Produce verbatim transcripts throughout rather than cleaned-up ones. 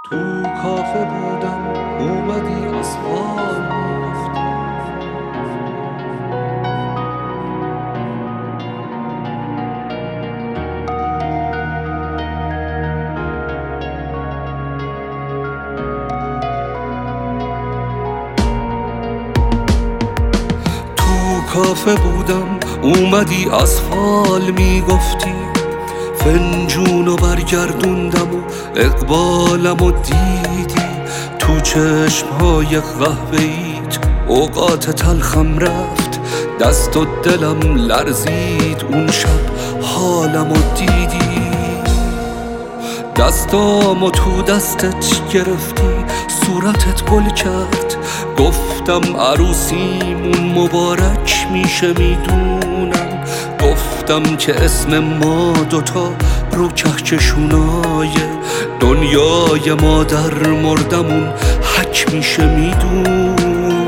تو کافه بودم اومدی از حال میگفتی. تو کافه بودم اومدی از حال میگفتی، فنجونو برگردوندم و اقبالم و دیدی تو چشمهای قهوه‌ایت. اوقات تلخم رفت، دست و دلم لرزید، اون شب حالم و دیدی. دستامو تو دستت گرفتی، صورتت گل کرد، گفتم عروسیمون مبارک میشه میدونم. گفتم که اسم ما دوتا رو کهکشونای دنیای ما در مردمون حک میشه میدونم.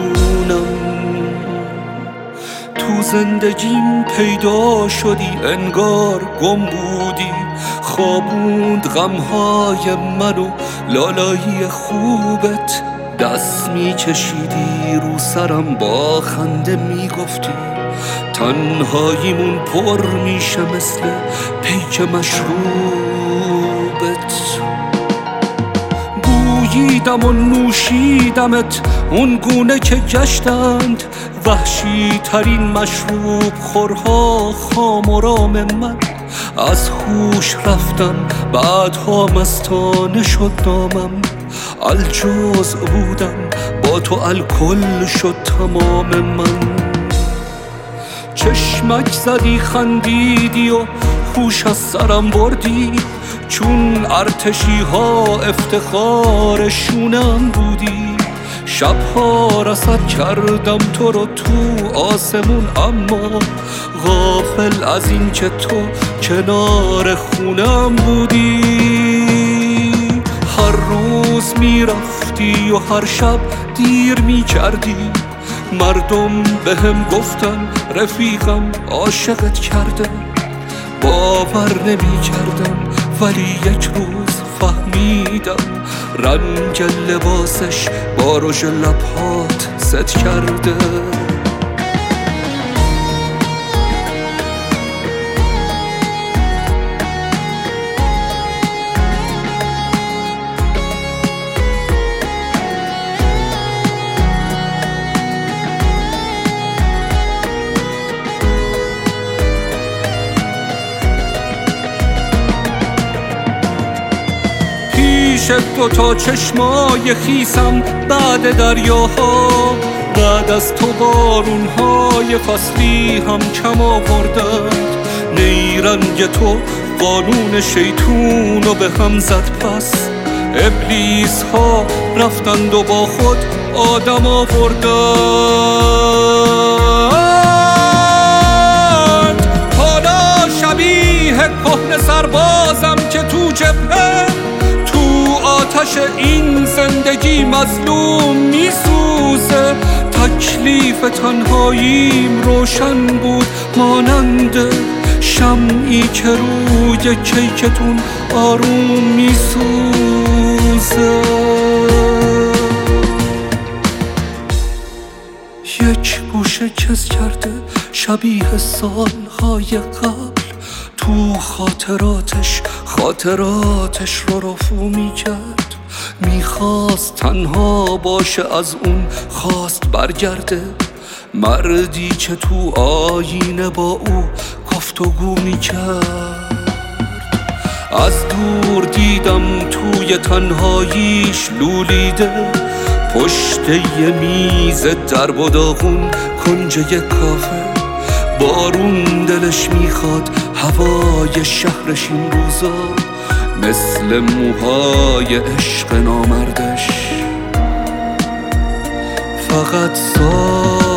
تو زندگیم پیدا شدی، انگار گم بودی، خوابوند غمهای منو لالایی خوبت. دست میکشیدی رو سرم با خنده میگفتی، تنهاییمون پر میشه مثل پیک مشروبت. بوییدم و نوشیدمت اون گونه که گشتند وحشی ترین مشروب خورها خام و رام من. از هوش رفتم بعدها مستانه شد نامم، الجزء بودم با تو الکل شد تمام من. چشمک زدی خندیدی و هوش از سرم بردی، چون ارتشی ها افتخار شونم بودی. شبها رصد کردم تو رو تو آسمون، اما غافل از این که تو کنار خونم بودی. هر روز میرفتی و هر شب دیر میکردی، مردم بهم گفتن رفیقم عاشقت کرده. باور نمی کردم ولی یک روز فهمیدم، رنگ لباسش با رژ لبهات ست کرده. دو تا چشمای خیسم بعد دریاها، بعد از تو بارونهای فصلی هم کم آوردند. نیرنگ تو قانون شیطونو به هم زد، پس ابلیس ها رفتند و با خود آدم آوردند. حالا شبیه کهنه سربازم که تو جبهه، آتش این زندگی مظلوم میسوزه. تکلیف تنهاییم روشن بود مانند شمعی که روی کیکتون آروم میسوزه. یک گوشه کس کرده شبیه سالهای قبل، تو خاطراتش خاطراتش رو رفو میکرد. میخواست تنها باشه، از اون خواست برگرده. مردی که تو آینه با او گفتگو میکرد. از دور دیدم توی تنهاییش لولیده، پشت یه میز درب و داغون کنج یه کافه. بارون دلش میخواد، هوای شهرش این روزا مثل موهای عشق نامردش فقط سا